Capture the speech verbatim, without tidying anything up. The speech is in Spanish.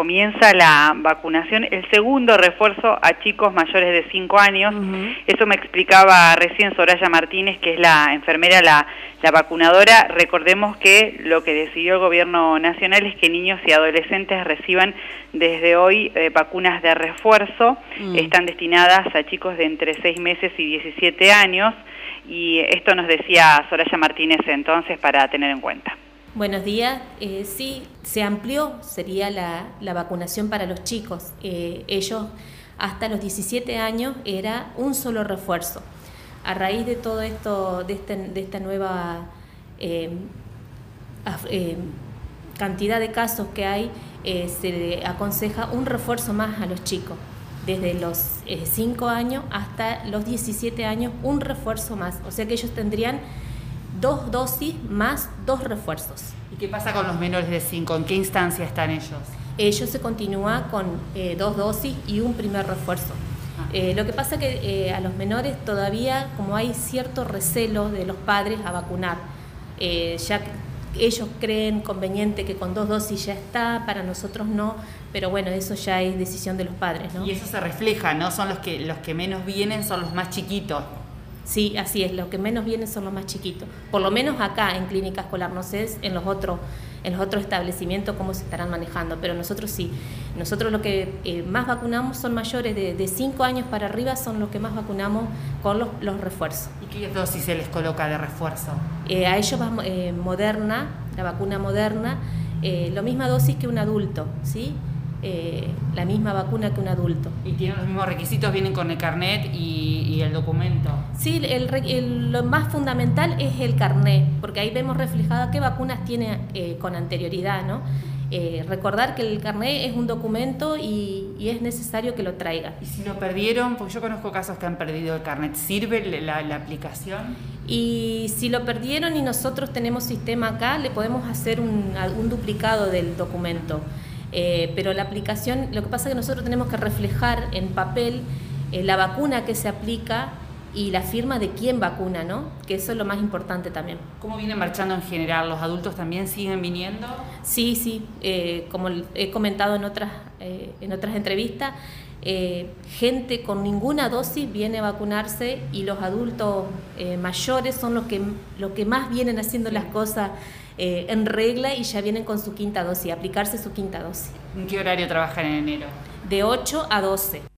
comienza la vacunación, el segundo refuerzo a chicos mayores de cinco años. Uh-huh. Eso me explicaba recién Soraya Martínez, que es la enfermera, la, la vacunadora. Recordemos que lo que decidió el gobierno nacional es que niños y adolescentes reciban desde hoy eh, vacunas de refuerzo. Uh-huh. Están destinadas a chicos de entre seis meses y diecisiete años. Y esto nos decía Soraya Martínez entonces para tener en cuenta. Buenos días. Eh, sí, se amplió, sería la, la vacunación para los chicos. Eh, ellos hasta los diecisiete años era un solo refuerzo. A raíz de todo esto, de, este, de esta nueva eh, eh, cantidad de casos que hay, eh, se le aconseja un refuerzo más a los chicos. Desde los eh, cinco años hasta los diecisiete años, un refuerzo más. O sea que ellos tendrían dos dosis más dos refuerzos. ¿Y qué pasa con los menores de cinco? ¿En qué instancia están ellos? Ellos se continúa con eh, dos dosis y un primer refuerzo. Ah. Eh, lo que pasa que eh, a los menores todavía, como hay cierto recelo de los padres a vacunar, eh, ya que ellos creen conveniente que con dos dosis ya está, para nosotros no, pero bueno, eso ya es decisión de los padres, ¿no? Y eso se refleja, ¿no? Son los que, los que menos vienen, son los más chiquitos. Sí, así es, los que menos vienen son los más chiquitos. Por lo menos acá en Clínica Escolar, no sé en los otros, en los otros establecimientos cómo se estarán manejando, pero nosotros sí. Nosotros lo que eh, más vacunamos son mayores de cinco años para arriba, son los que más vacunamos con los, los refuerzos. ¿Y qué dosis se les coloca de refuerzo? Eh, a ellos va eh, Moderna, la vacuna Moderna, eh, la misma dosis que un adulto, ¿sí? Eh, la misma vacuna que un adulto. ¿Y tienen los mismos requisitos? ¿Vienen con el carnet y, y el documento? Sí, el, el, lo más fundamental es el carnet, porque ahí vemos reflejado qué vacunas tiene eh, con anterioridad, ¿no? Eh, recordar que el carnet es un documento y, y es necesario que lo traiga. ¿Y si lo perdieron? Porque yo conozco casos que han perdido el carnet. ¿Sirve la, la aplicación? Y si lo perdieron y nosotros tenemos sistema acá, le podemos hacer un, un duplicado del documento. Eh, pero la aplicación, lo que pasa es que nosotros tenemos que reflejar en papel eh, la vacuna que se aplica y la firma de quién vacuna, ¿no? Que eso es lo más importante también. ¿Cómo viene marchando en general? ¿Los adultos también siguen viniendo? Sí, sí, eh, como he comentado en otras, eh, en otras entrevistas, eh, gente con ninguna dosis viene a vacunarse y los adultos eh, mayores son los que, los que más vienen haciendo las cosas eh, en regla y ya vienen con su quinta dosis, aplicarse su quinta dosis. ¿En qué horario trabajan en enero? De ocho a doce.